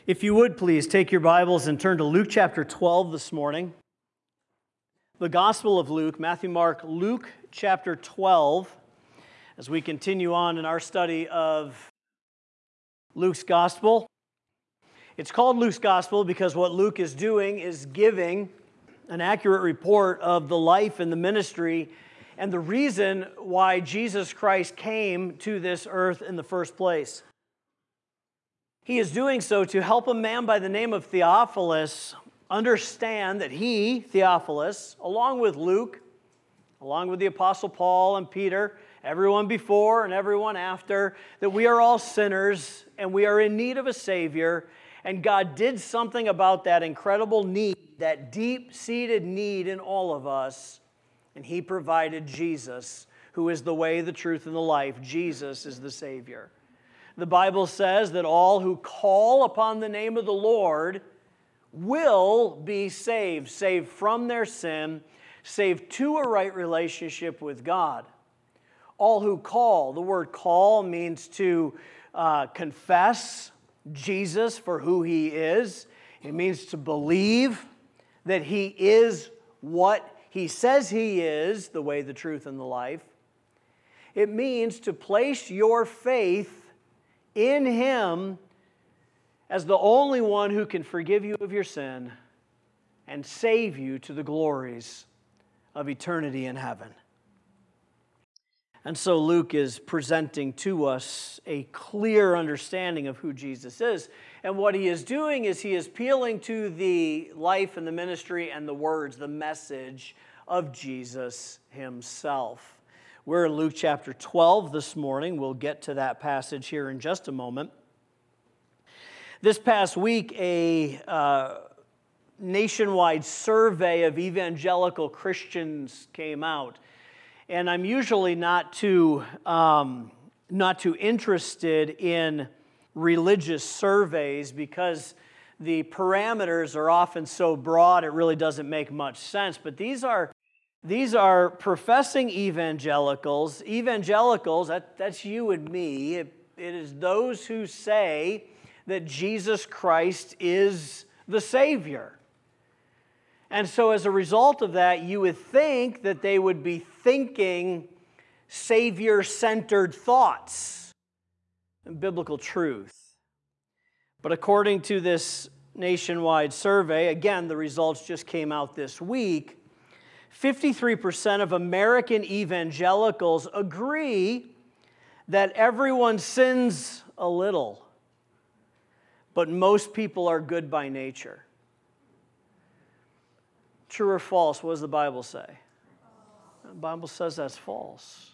If you would, please take your Bibles and turn to Luke chapter 12 this morning. The Gospel of Luke, Matthew, Mark, Luke chapter 12, as we continue on in our study of Luke's Gospel. It's called Luke's Gospel because what Luke is doing is giving an accurate report of the life and the ministry and the reason why Jesus Christ came to this earth in the first place. He is doing so to help a man by the name of Theophilus understand that he, Theophilus, along with Luke, along with the Apostle Paul and Peter, everyone before and everyone after, that we are all sinners and we are in need of a Savior, and God did something about that incredible need, that deep-seated need in all of us, and He provided Jesus, who is the way, the truth, and the life. Jesus is the Savior. The Bible says that all who call upon the name of the Lord will be saved from their sin, saved to a right relationship with God. All who call, the word call means to confess Jesus for who He is. It means to believe that He is what He says He is, the way, the truth, and the life. It means to place your faith in Him as the only one who can forgive you of your sin and save you to the glories of eternity in heaven. And so Luke is presenting to us a clear understanding of who Jesus is. And what he is doing is he is appealing to the life and the ministry and the words, the message of Jesus Himself. We're in Luke chapter 12 this morning. We'll get to that passage here in just a moment. This past week, a nationwide survey of evangelical Christians came out. And I'm usually not too interested in religious surveys because the parameters are often so broad it really doesn't make much sense. But these are professing evangelicals. Evangelicals, that's you and me. It is those who say that Jesus Christ is the Savior. And so as a result of that, you would think that they would be thinking Savior-centered thoughts and biblical truth. But according to this nationwide survey, again, the results just came out this week, 53% of American evangelicals agree that everyone sins a little, but most people are good by nature. True or false? What does the Bible say? The Bible says that's false.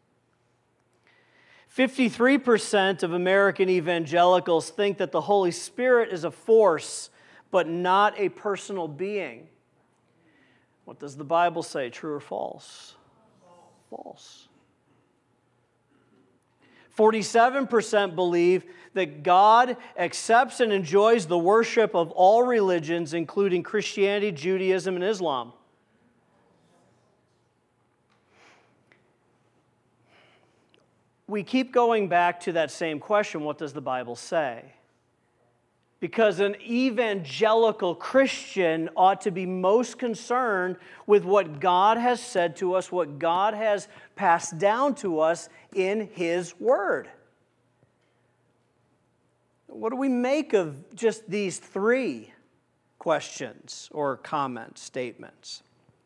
53% of American evangelicals think that the Holy Spirit is a force, but not a personal being. What does the Bible say? True or false? False. 47% believe that God accepts and enjoys the worship of all religions, including Christianity, Judaism, and Islam. We keep going back to that same question, what does the Bible say? Because an evangelical Christian ought to be most concerned with what God has said to us, what God has passed down to us in His Word. What do we make of just these three questions or comments, statements?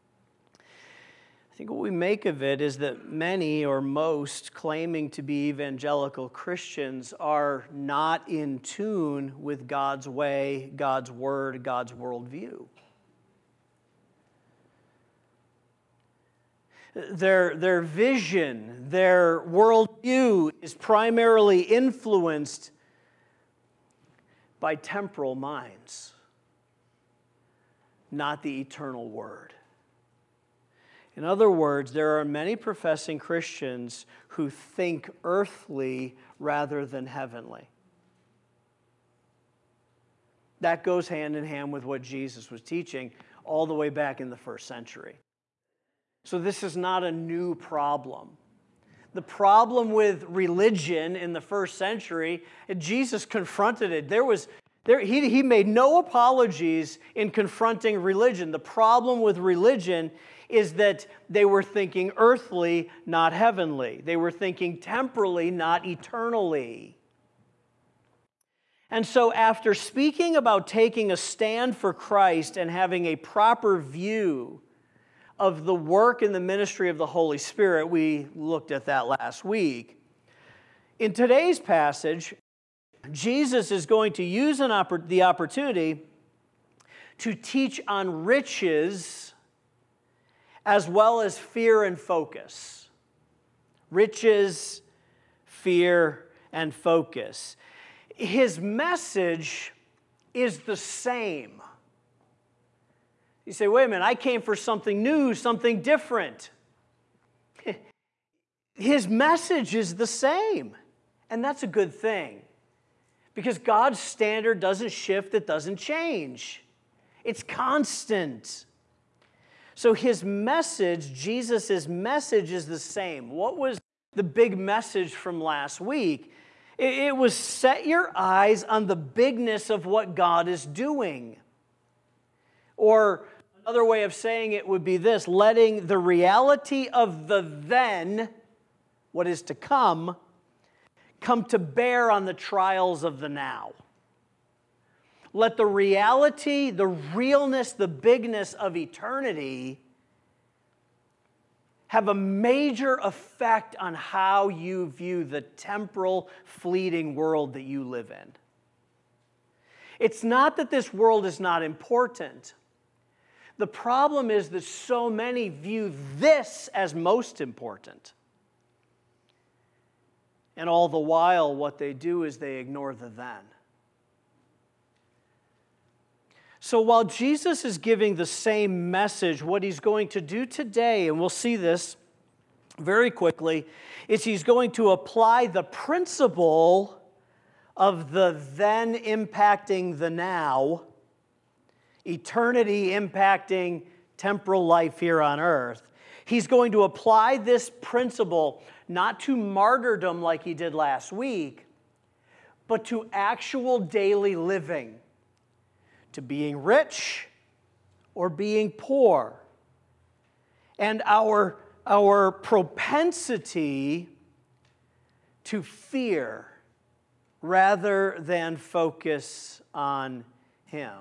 I think what we make of it is that many or most claiming to be evangelical Christians are not in tune with God's way, God's word, God's worldview. Their vision, their worldview is primarily influenced by temporal minds, not the eternal word. In other words, there are many professing Christians who think earthly rather than heavenly. That goes hand in hand with what Jesus was teaching all the way back in the first century. So this is not a new problem. The problem with religion in the first century, Jesus confronted it. There was He made no apologies in confronting religion. The problem with religion is that they were thinking earthly, not heavenly. They were thinking temporally, not eternally. And so after speaking about taking a stand for Christ and having a proper view of the work and the ministry of the Holy Spirit, we looked at that last week. In today's passage, Jesus is going to use the opportunity to teach on riches as well as fear and focus. Riches, fear, and focus. His message is the same. You say, wait a minute, I came for something new, something different. His message is the same, and that's a good thing. Because God's standard doesn't shift, it doesn't change. It's constant. So his message, Jesus' message, is the same. What was the big message from last week? It was set your eyes on the bigness of what God is doing. Or another way of saying it would be this: letting the reality of the then, what is to come to bear on the trials of the now. Let the reality, the realness, the bigness of eternity have a major effect on how you view the temporal, fleeting world that you live in. It's not that this world is not important. The problem is that so many view this as most important. And all the while, what they do is they ignore the then. So while Jesus is giving the same message, what he's going to do today, and we'll see this very quickly, is he's going to apply the principle of the then impacting the now, eternity impacting temporal life here on earth. He's going to apply this principle not to martyrdom like he did last week, but to actual daily living, to being rich or being poor. And our propensity to fear rather than focus on him.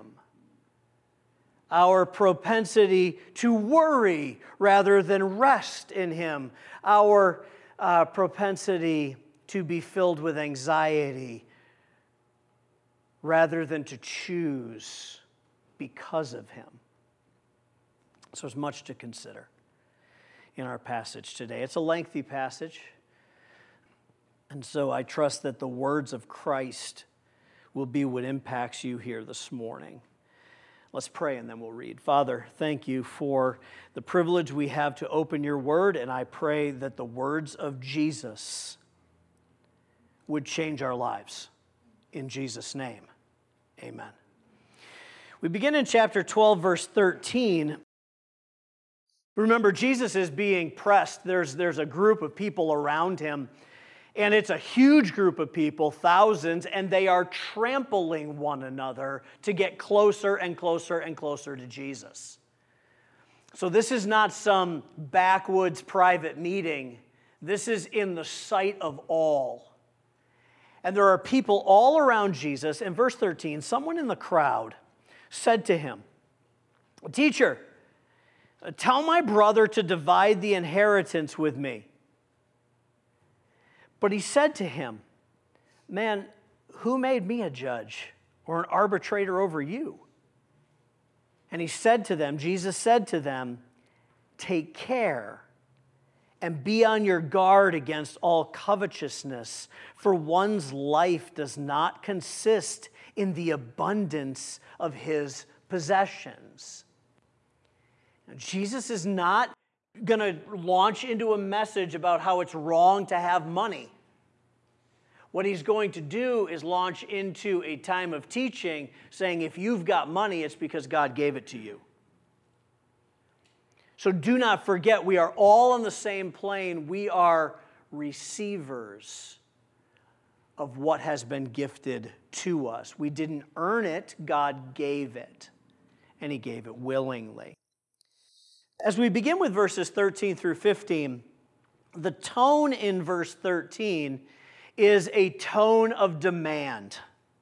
Our propensity to worry rather than rest in him. Our propensity to be filled with anxiety rather than to choose because of him. So there's much to consider in our passage today. It's a lengthy passage, and so I trust that the words of Christ will be what impacts you here this morning. Let's pray and then we'll read. Father, thank you for the privilege we have to open your word, and I pray that the words of Jesus would change our lives. In Jesus' name, amen. We begin in chapter 12, verse 13. Remember, Jesus is being pressed. There's a group of people around him, and it's a huge group of people, thousands, and they are trampling one another to get closer and closer and closer to Jesus. So this is not some backwoods private meeting. This is in the sight of all. And there are people all around Jesus. In verse 13, someone in the crowd said to him, "Teacher, tell my brother to divide the inheritance with me." But he said to him, "Man, who made me a judge or an arbitrator over you?" And he said to them, Jesus said to them, "Take care and be on your guard against all covetousness, for one's life does not consist in the abundance of his possessions." Now, Jesus is not going to launch into a message about how it's wrong to have money. What he's going to do is launch into a time of teaching saying if you've got money, it's because God gave it to you. So do not forget, we are all on the same plane. We are receivers of what has been gifted to us. We didn't earn it, God gave it, and he gave it willingly. As we begin with verses 13 through 15, the tone in verse 13 is a tone of demand.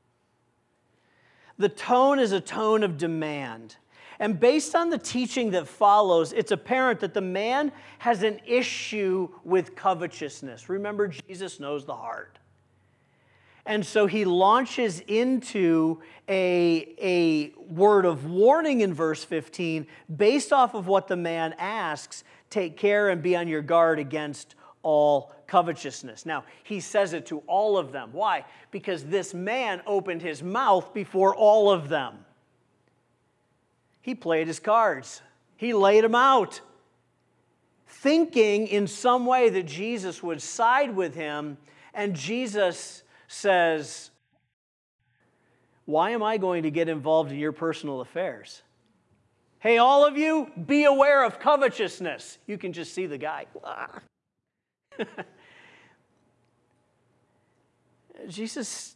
The tone is a tone of demand. And based on the teaching that follows, it's apparent that the man has an issue with covetousness. Remember, Jesus knows the heart. And so he launches into a word of warning in verse 15 based off of what the man asks: take care and be on your guard against all covetousness. Now, he says it to all of them. Why? Because this man opened his mouth before all of them. He played his cards. He laid them out, thinking in some way that Jesus would side with him. And Jesus says, why am I going to get involved in your personal affairs? Hey, all of you, be aware of covetousness. You can just see the guy. Jesus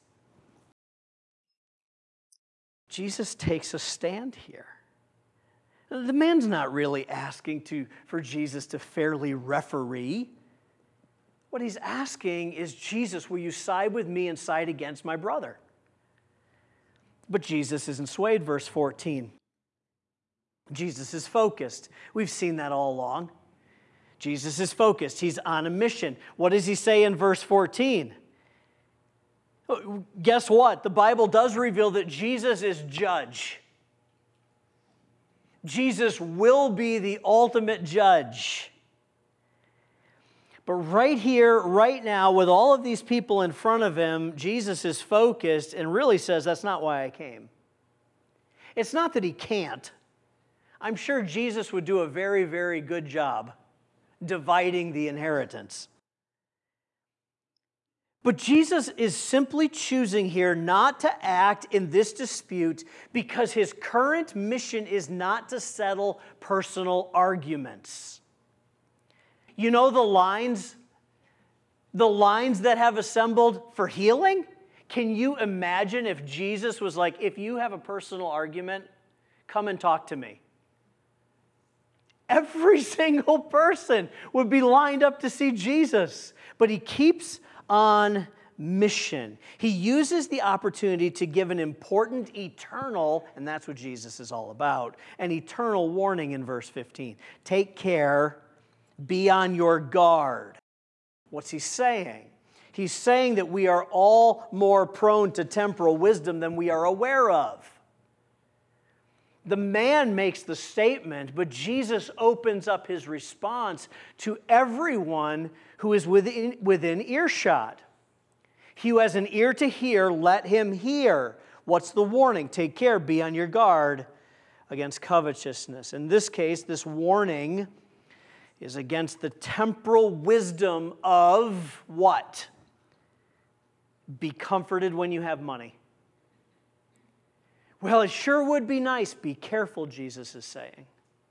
takes a stand here. The man's not really asking for Jesus to fairly referee. What he's asking is, Jesus, will you side with me and side against my brother? But Jesus isn't swayed, verse 14. Jesus is focused. We've seen that all along. Jesus is focused. He's on a mission. What does he say in verse 14? Guess what? The Bible does reveal that Jesus is judge. Jesus will be the ultimate judge. But right here, right now, with all of these people in front of him, Jesus is focused and really says, that's not why I came. It's not that he can't. I'm sure Jesus would do a very, very good job dividing the inheritance. But Jesus is simply choosing here not to act in this dispute because his current mission is not to settle personal arguments. You know the lines that have assembled for healing? Can you imagine if Jesus was like, if you have a personal argument, come and talk to me? Every single person would be lined up to see Jesus. But he keeps on mission. He uses the opportunity to give an important eternal, and that's what Jesus is all about, an eternal warning in verse 15. Take care, be on your guard. What's he saying? He's saying that we are all more prone to temporal wisdom than we are aware of. The man makes the statement, but Jesus opens up his response to everyone who is within earshot. He who has an ear to hear, let him hear. What's the warning? Take care, be on your guard against covetousness. In this case, this warning is against the temporal wisdom of what? Be comforted when you have money. Well, it sure would be nice. Be careful, Jesus is saying.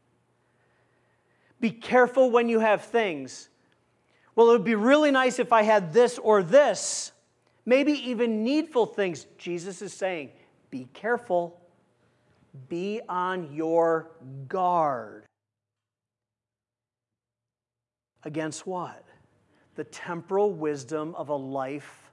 Be careful when you have things. Well, it would be really nice if I had this or this. Maybe even needful things. Jesus is saying, be careful. Be on your guard. Against what? The temporal wisdom of a life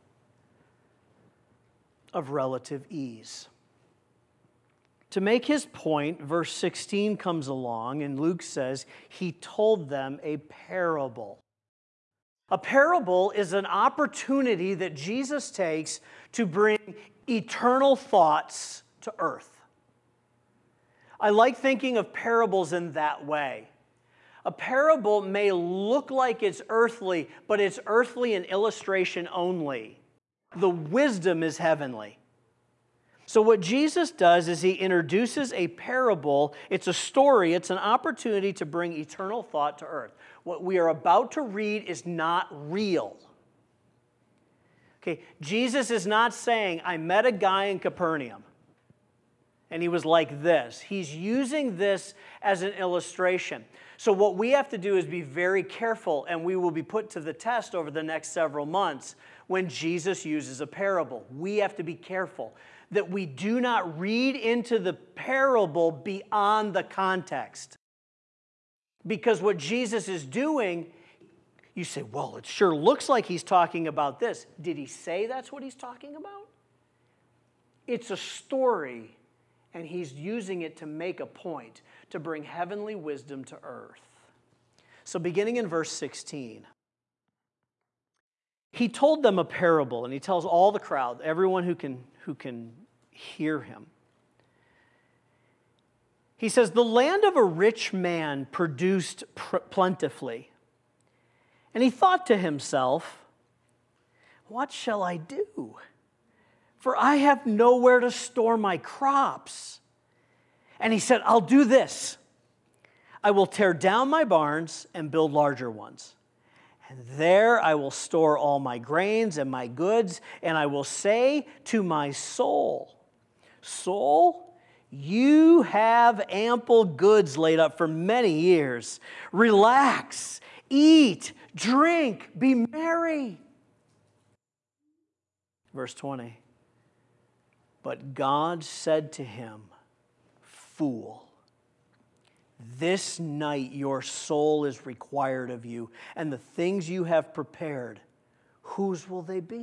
of relative ease. To make his point, verse 16 comes along, and Luke says, he told them a parable. A parable is an opportunity that Jesus takes to bring eternal thoughts to earth. I like thinking of parables in that way. A parable may look like it's earthly, but it's earthly in illustration only. The wisdom is heavenly. So what Jesus does is he introduces a parable. It's a story. It's an opportunity to bring eternal thought to earth. What we are about to read is not real. Okay, Jesus is not saying, I met a guy in Capernaum, And he was like this. He's using this as an illustration. So what we have to do is be very careful, and we will be put to the test over the next several months when Jesus uses a parable. We have to be careful that we do not read into the parable beyond the context. Because what Jesus is doing, you say, well, it sure looks like he's talking about this. Did he say that's what he's talking about? It's a story, and he's using it to make a point, to bring heavenly wisdom to earth. So beginning in verse 16, he told them a parable, and he tells all the crowd, everyone who can hear him. He says, the land of a rich man produced plentifully. And he thought to himself, what shall I do? For I have nowhere to store my crops. And he said, I'll do this. I will tear down my barns and build larger ones. And there I will store all my grains and my goods, and I will say to my soul, soul, you have ample goods laid up for many years. Relax, eat, drink, be merry. Verse 20. But God said to him, fool, this night your soul is required of you, and the things you have prepared, whose will they be?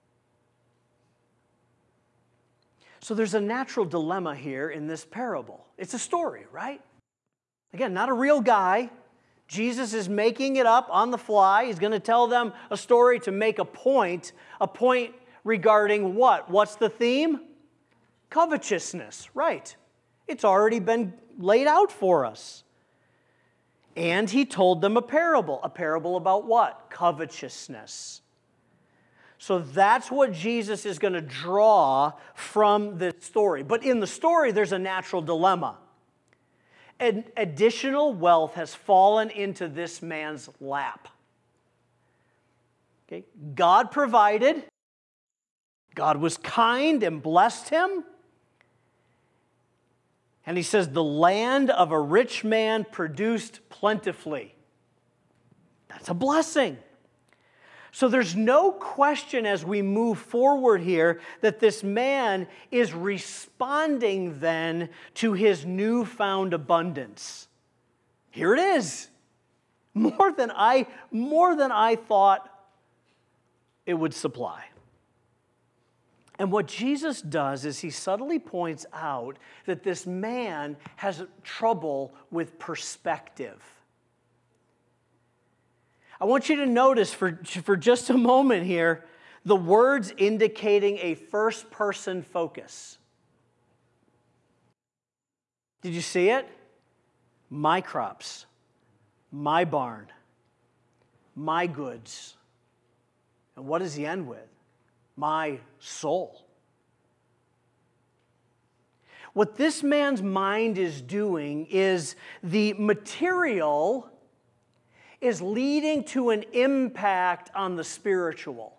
So there's a natural dilemma here in this parable. It's a story, right? Again, not a real guy. Jesus is making it up on the fly. He's going to tell them a story to make a point regarding what? What's the theme? Covetousness, right. It's already been laid out for us. And he told them a parable about what? Covetousness. So that's what Jesus is going to draw from this story. But in the story, there's a natural dilemma. Additional wealth has fallen into this man's lap. Okay? God provided. God was kind and blessed him. And he says, the land of a rich man produced plentifully. That's a blessing. So there's no question as we move forward here that this man is responding then to his newfound abundance. Here it is. More than I thought it would supply. And what Jesus does is he subtly points out that this man has trouble with perspective. I want you to notice for just a moment here the words indicating a first-person focus. Did you see it? My crops, my barn, my goods. And what does he end with? My soul. What this man's mind is doing is the material is leading to an impact on the spiritual.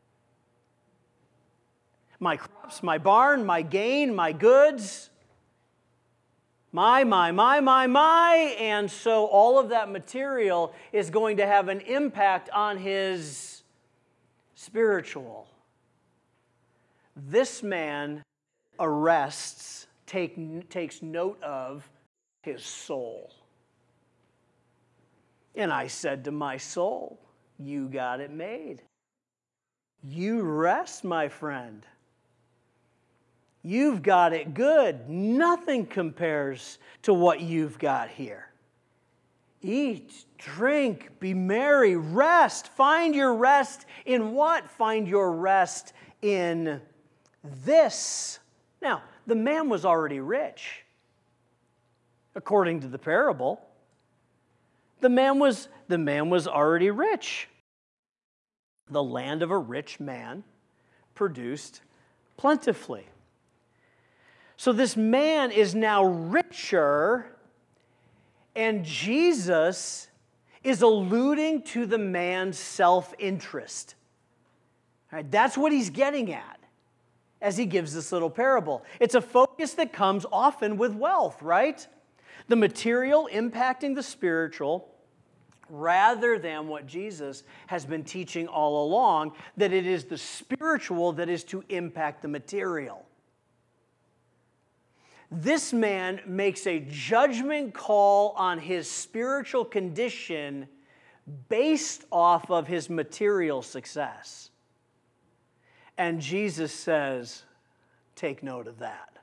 My crops, my barn, my gain, my goods, my, and so all of that material is going to have an impact on his spiritual. This man takes note of his soul. And I said to my soul, you got it made. You rest, my friend. You've got it good. Nothing compares to what you've got here. Eat, drink, be merry, rest. Find your rest in what? Find your rest in this. Now, the man was already rich, according to the parable. The man was already rich. The land of a rich man produced plentifully. So this man is now richer, and Jesus is alluding to the man's self-interest. All right, that's what he's getting at. as he gives this little parable. It's a focus that comes often with wealth, right? The material impacting the spiritual, rather than what Jesus has been teaching all along, that it is the spiritual that is to impact the material. This man makes a judgment call on his spiritual condition based off of his material success. And Jesus says, take note of that.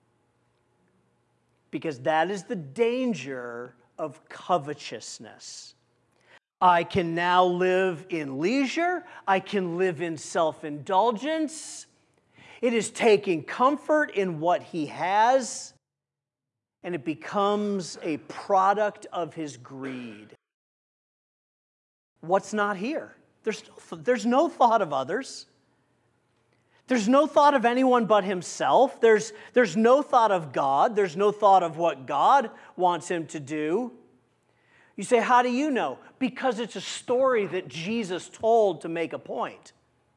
Because that is the danger of covetousness. I can now live in leisure. I can live in self-indulgence. It is taking comfort in what he has, and it becomes a product of his greed. What's not here? There's no thought of others. There's no thought of anyone but himself. There's no thought of God. There's no thought of what God wants him to do. You say, how do you know? Because it's a story that Jesus told to make a point.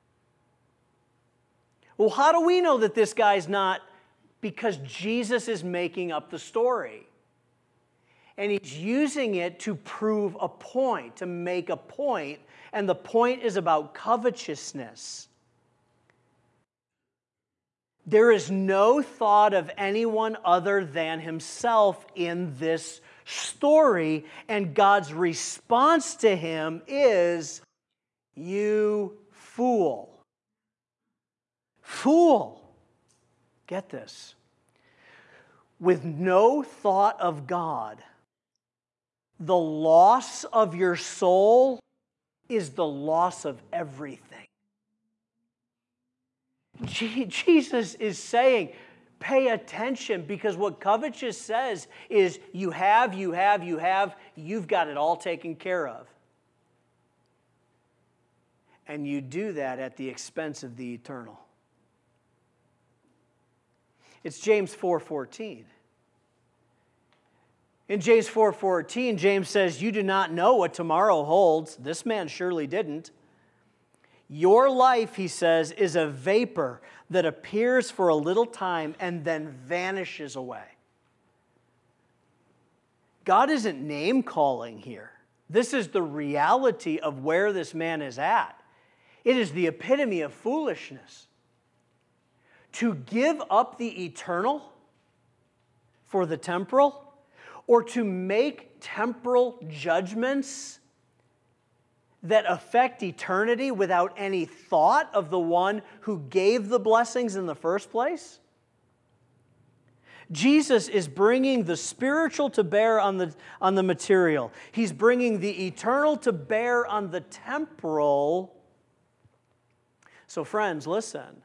Well, how do we know that this guy's not? Because Jesus is making up the story. And he's using it to prove a point, to make a point. And the point is about covetousness. There is no thought of anyone other than himself in this story, and God's response to him is, you fool. Fool. Get this. With no thought of God, the loss of your soul is the loss of everything. Jesus is saying, pay attention, because what covetous says is you've got it all taken care of. And you do that at the expense of the eternal. It's James 4:14. In James 4:14, James says, you do not know what tomorrow holds. This man surely didn't. Your life, he says, is a vapor that appears for a little time and then vanishes away. God isn't name-calling here. This is the reality of where this man is at. It is the epitome of foolishness. To give up the eternal for the temporal, or to make temporal judgments that affect eternity without any thought of the one who gave the blessings in the first place? Jesus is bringing the spiritual to bear on the material. He's bringing the eternal to bear on the temporal. So friends, listen.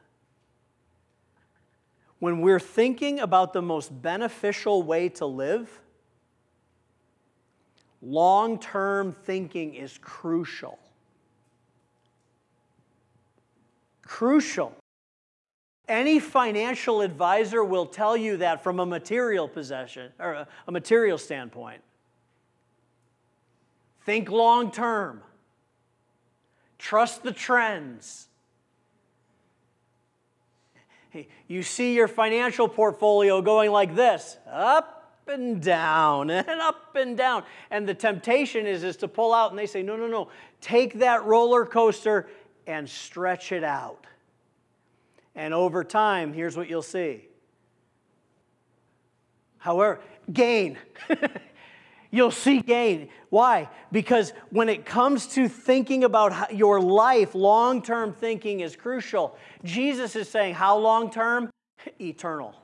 When we're thinking about the most beneficial way to live, long-term thinking is crucial. Crucial. Any financial advisor will tell you that from a material possession or a material standpoint. Think long-term. Trust the trends. You see your financial portfolio going like this, up and down and up and down. And the temptation is to pull out, and they say, no. Take that roller coaster and stretch it out. And over time, here's what you'll see. However, gain. You'll see gain. Why? Because when it comes to thinking about your life, long-term thinking is crucial. Jesus is saying, how long-term? Eternal.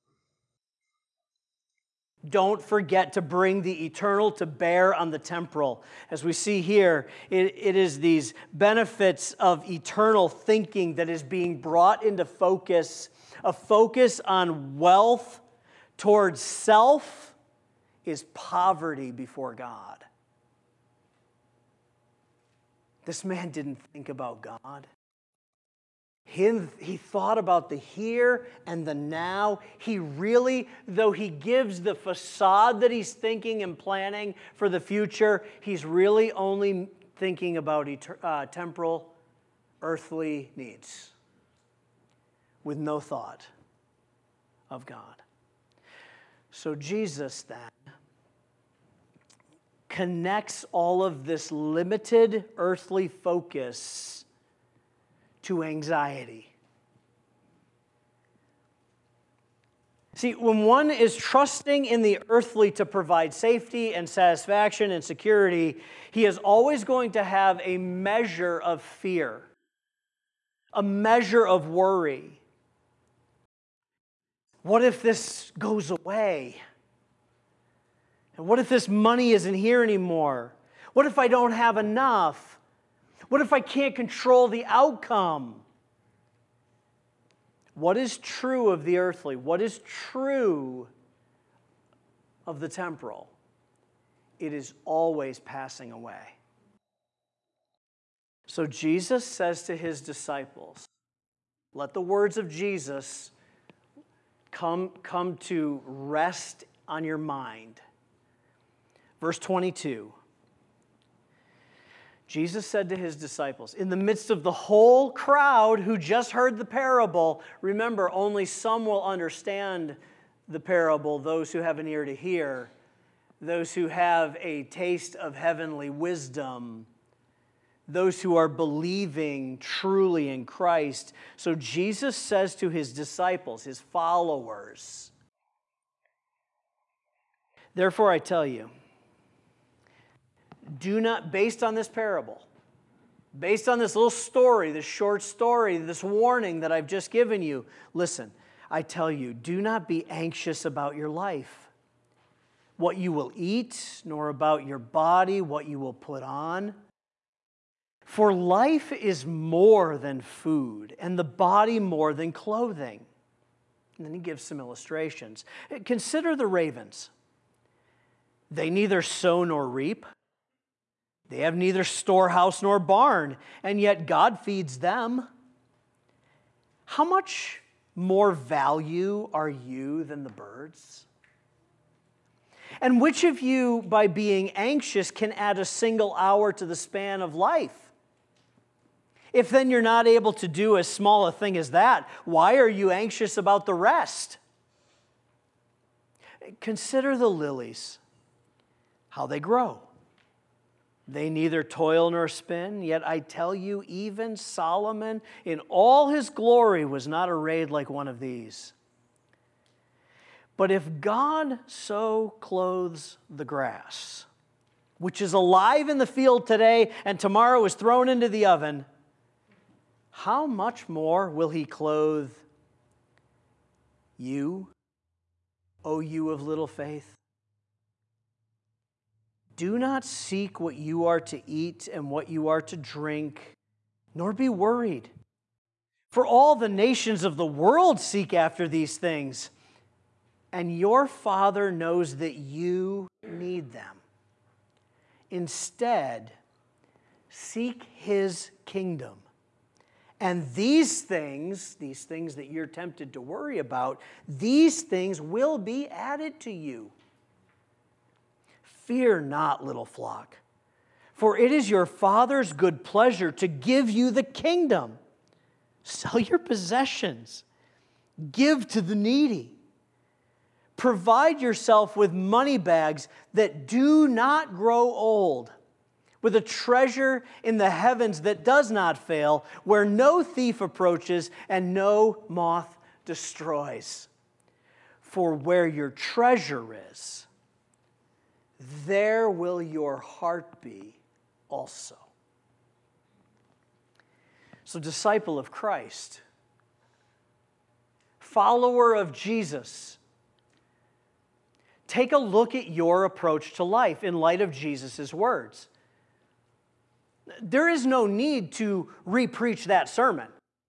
Don't forget to bring the eternal to bear on the temporal. As we see here, it is these benefits of eternal thinking that is being brought into focus. A focus on wealth towards self is poverty before God. This man didn't think about God. He thought about the here and the now. He really, though he gives the facade that he's thinking and planning for the future, he's really only thinking about temporal, earthly needs. with no thought of God. So Jesus then connects all of this limited earthly focus to anxiety. See, when one is trusting in the earthly to provide safety and satisfaction and security, he is always going to have a measure of fear, a measure of worry. What if this goes away? And what if this money isn't here anymore? What if I don't have enough? What if I can't control the outcome? What is true of the earthly? What is true of the temporal? It is always passing away. So Jesus says to his disciples, let the words of Jesus come to rest on your mind. Verse 22. Jesus said to his disciples, in the midst of the whole crowd who just heard the parable, remember, only some will understand the parable, those who have an ear to hear, those who have a taste of heavenly wisdom, those who are believing truly in Christ. So Jesus says to his disciples, his followers, therefore I tell you, do not, based on this parable, based on this little story, this short story, this warning that I've just given you, listen, I tell you, do not be anxious about your life, what you will eat, nor about your body, what you will put on. For life is more than food, and the body more than clothing. And then he gives some illustrations. Consider the ravens. They neither sow nor reap. They have neither storehouse nor barn, and yet God feeds them. How much more value are you than the birds? And which of you, by being anxious, can add a single hour to the span of life? If then you're not able to do as small a thing as that, why are you anxious about the rest? Consider the lilies, how they grow. They neither toil nor spin, yet I tell you, even Solomon in all his glory was not arrayed like one of these. But if God so clothes the grass, which is alive in the field today and tomorrow is thrown into the oven, how much more will he clothe you, O you of little faith? Do not seek what you are to eat and what you are to drink, nor be worried. For all the nations of the world seek after these things, and your Father knows that you need them. Instead, seek his kingdom. And these things that you're tempted to worry about, these things will be added to you. Fear not, little flock, for it is your Father's good pleasure to give you the kingdom. Sell your possessions. Give to the needy. Provide yourself with money bags that do not grow old, with a treasure in the heavens that does not fail, where no thief approaches and no moth destroys. For where your treasure is, there will your heart be also. So, disciple of Christ, follower of Jesus, take a look at your approach to life in light of Jesus' words. There is no need to re-preach that sermon.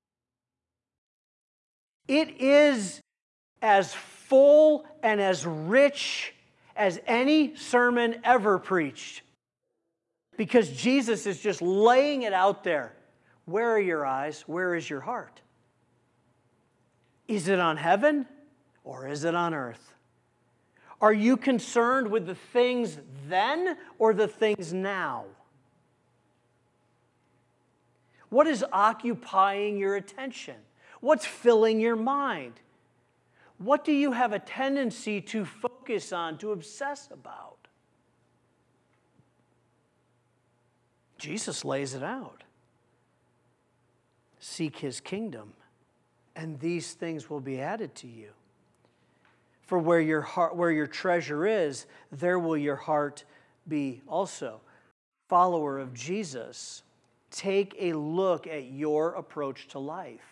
It is as full and as rich as any sermon ever preached, because Jesus is just laying it out there. Where are your eyes? Where is your heart? Is it on heaven or is it on earth? Are you concerned with the things then or the things now? What is occupying your attention? What's filling your mind? What do you have a tendency to focus on, to obsess about? Jesus lays it out. Seek his kingdom, and these things will be added to you. For where your treasure is, there will your heart be also. Follower of Jesus, take a look at your approach to life.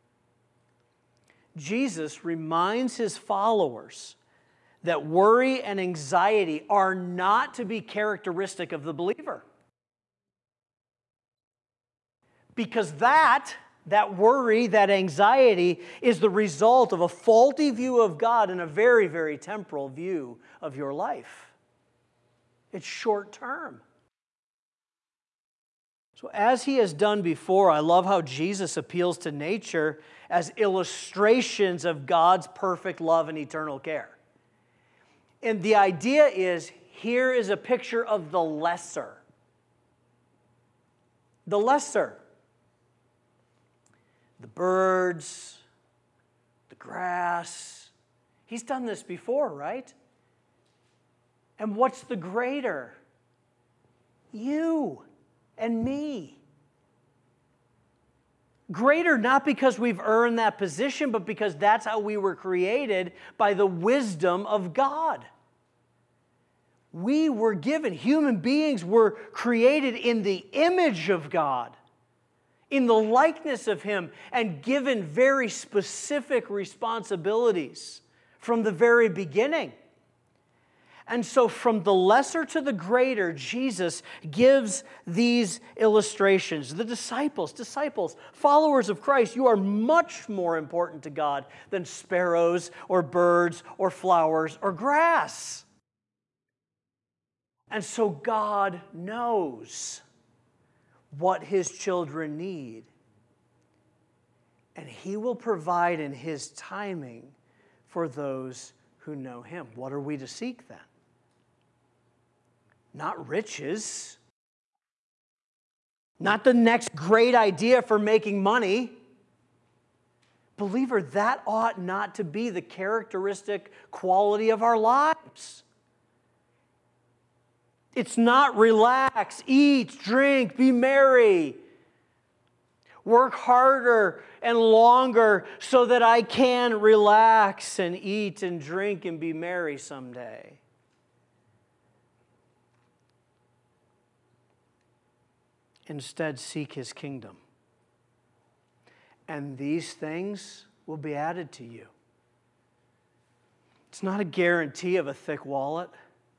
Jesus reminds his followers that worry and anxiety are not to be characteristic of the believer. Because that worry, that anxiety, is the result of a faulty view of God and a very, very temporal view of your life. It's short term. So as he has done before, I love how Jesus appeals to nature as illustrations of God's perfect love and eternal care. And the idea is, here is a picture of the lesser. The lesser. The birds, the grass. He's done this before, right? And what's the greater? You and me. Greater not because we've earned that position, but because that's how we were created by the wisdom of God. We were given, human beings were created in the image of God, in the likeness of him, and given very specific responsibilities from the very beginning. And so from the lesser to the greater, Jesus gives these illustrations. The disciples, followers of Christ, you are much more important to God than sparrows or birds or flowers or grass. And so God knows what his children need. And he will provide in his timing for those who know him. What are we to seek then? Not riches. Not the next great idea for making money. Believer, that ought not to be the characteristic quality of our lives. It's not relax, eat, drink, be merry. Work harder and longer so that I can relax and eat and drink and be merry someday. Instead, seek his kingdom. And these things will be added to you. It's not a guarantee of a thick wallet.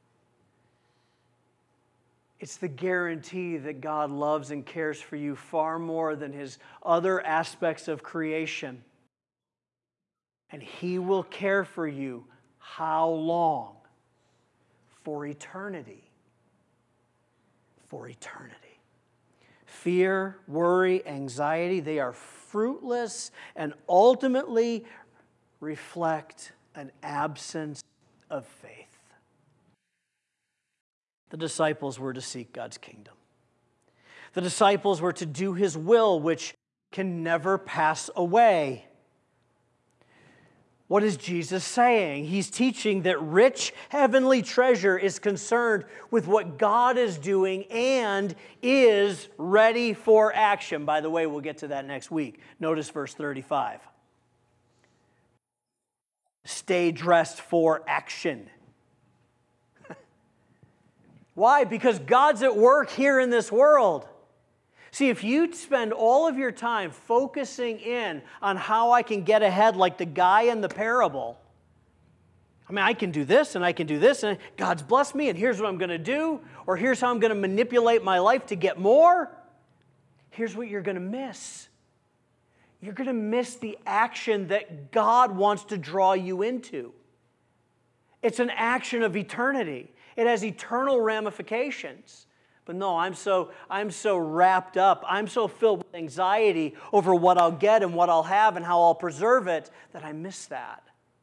It's the guarantee that God loves and cares for you far more than his other aspects of creation. And he will care for you how long? For eternity. For eternity. Fear, worry, anxiety, they are fruitless and ultimately reflect an absence of faith. The disciples were to seek God's kingdom. The disciples were to do his will, which can never pass away. What is Jesus saying? He's teaching that rich heavenly treasure is concerned with what God is doing and is ready for action. By the way, we'll get to that next week. Notice verse 35. Stay dressed for action. Why? Because God's at work here in this world. See, if you spend all of your time focusing in on how I can get ahead like the guy in the parable, I mean, I can do this and I can do this and God's blessed me and here's what I'm going to do, or here's how I'm going to manipulate my life to get more, here's what you're going to miss. You're going to miss the action that God wants to draw you into. It's an action of eternity. It has eternal ramifications. But no, I'm so wrapped up, I'm so filled with anxiety over what I'll get and what I'll have and how I'll preserve it that I miss that.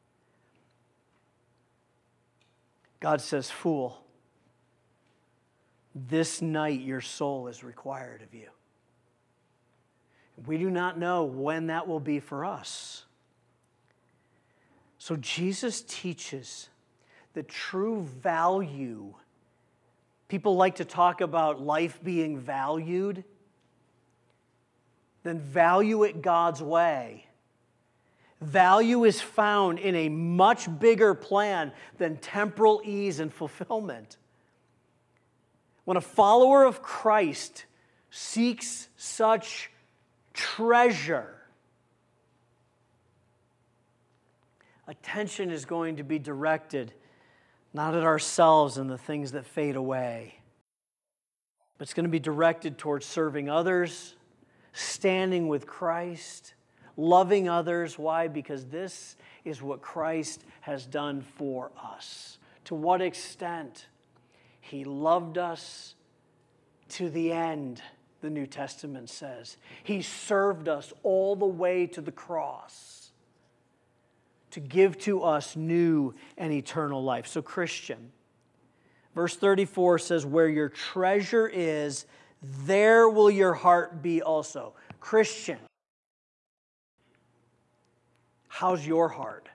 God says, fool, this night your soul is required of you. We do not know when that will be for us. So Jesus teaches the true value. People like to talk about life being valued. Then value it God's way. Value is found in a much bigger plan than temporal ease and fulfillment. When a follower of Christ seeks such treasure, attention is going to be directed not at ourselves and the things that fade away, but it's going to be directed towards serving others, standing with Christ, loving others. Why? Because this is what Christ has done for us. To what extent? He loved us to the end, the New Testament says. He served us all the way to the cross to give to us new and eternal life. So, Christian, verse 34 says, where your treasure is, there will your heart be also. Christian, how's your heart?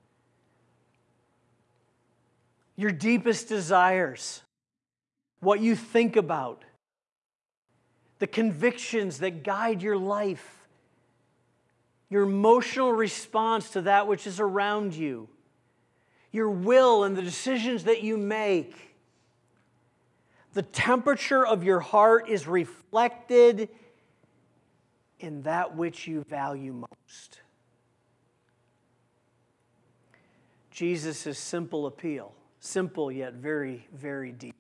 Your deepest desires, what you think about, the convictions that guide your life, your emotional response to that which is around you, your will and the decisions that you make. The temperature of your heart is reflected in that which you value most. Jesus' simple appeal, simple yet very, very deep,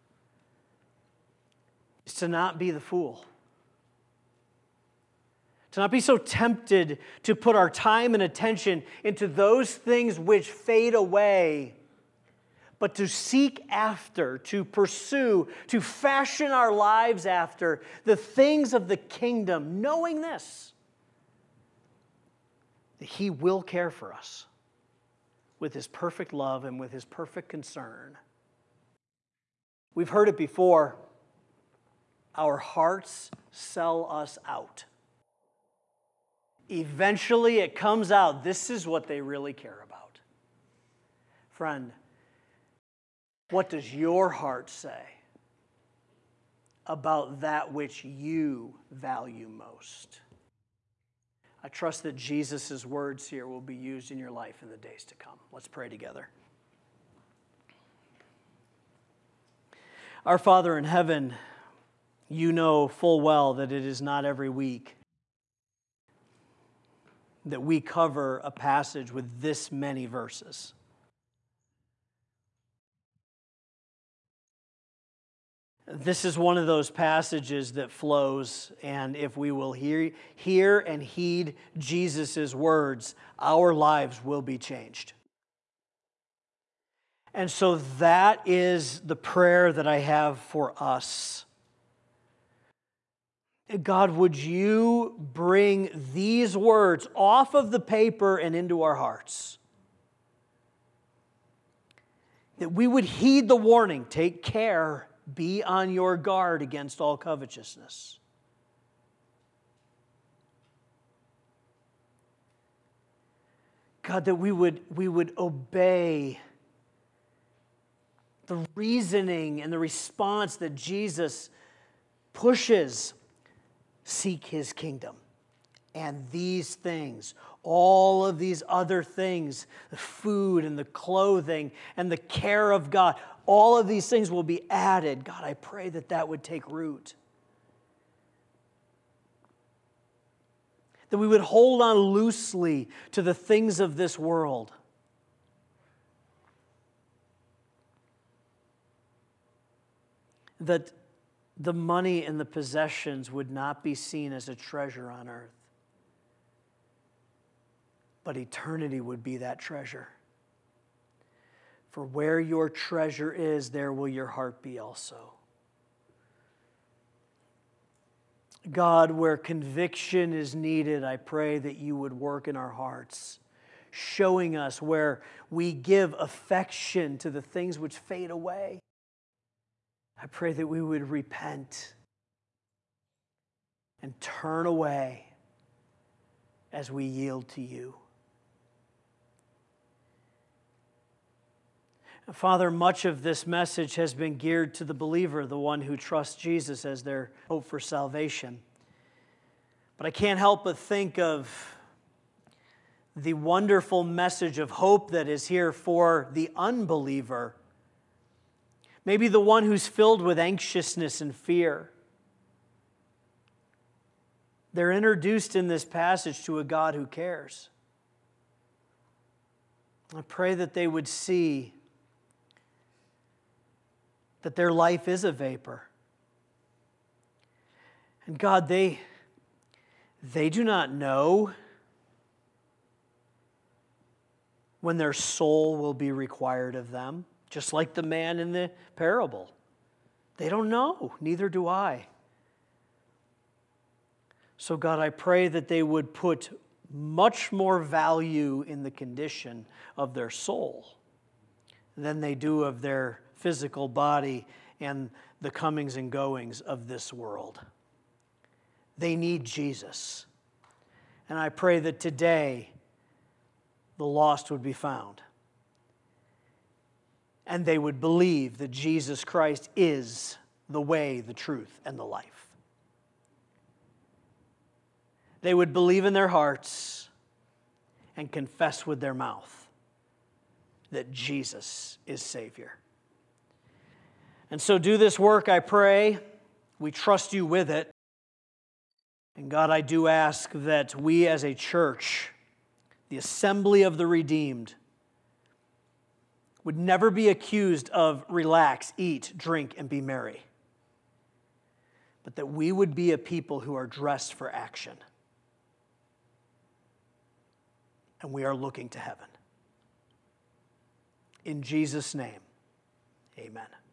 is to not be the fool. To not be so tempted to put our time and attention into those things which fade away, but to seek after, to pursue, to fashion our lives after the things of the kingdom, knowing this, that He will care for us with His perfect love and with His perfect concern. We've heard it before. Our hearts sell us out. Eventually it comes out, this is what they really care about. Friend, what does your heart say about that which you value most? I trust that Jesus' words here will be used in your life in the days to come. Let's pray together. Our Father in heaven, you know full well that it is not every week that we cover a passage with this many verses. This is one of those passages that flows, and if we will hear and heed Jesus' words, our lives will be changed. And so that is the prayer that I have for us. God, would you bring these words off of the paper and into our hearts? That we would heed the warning, take care, be on your guard against all covetousness. God, that we would obey the reasoning and the response that Jesus pushes. Seek His kingdom. And these things, all of these other things, the food and the clothing and the care of God, all of these things will be added. God, I pray that that would take root. That we would hold on loosely to the things of this world. That the money and the possessions would not be seen as a treasure on earth, but eternity would be that treasure. For where your treasure is, there will your heart be also. God, where conviction is needed, I pray that you would work in our hearts, showing us where we give affection to the things which fade away. I pray that we would repent and turn away as we yield to you. Father, much of this message has been geared to the believer, the one who trusts Jesus as their hope for salvation. But I can't help but think of the wonderful message of hope that is here for the unbeliever. Maybe the one who's filled with anxiousness and fear. They're introduced in this passage to a God who cares. I pray that they would see that their life is a vapor. And God, they do not know when their soul will be required of them, just like the man in the parable. They don't know, neither do I. So God, I pray that they would put much more value in the condition of their soul than they do of their physical body and the comings and goings of this world. They need Jesus. And I pray that today the lost would be found. And they would believe that Jesus Christ is the way, the truth, and the life. They would believe in their hearts and confess with their mouth that Jesus is Savior. And so do this work, I pray. We trust you with it. And God, I do ask that we as a church, the assembly of the redeemed, would never be accused of relax, eat, drink, and be merry. But that we would be a people who are dressed for action. And we are looking to heaven. In Jesus' name, amen.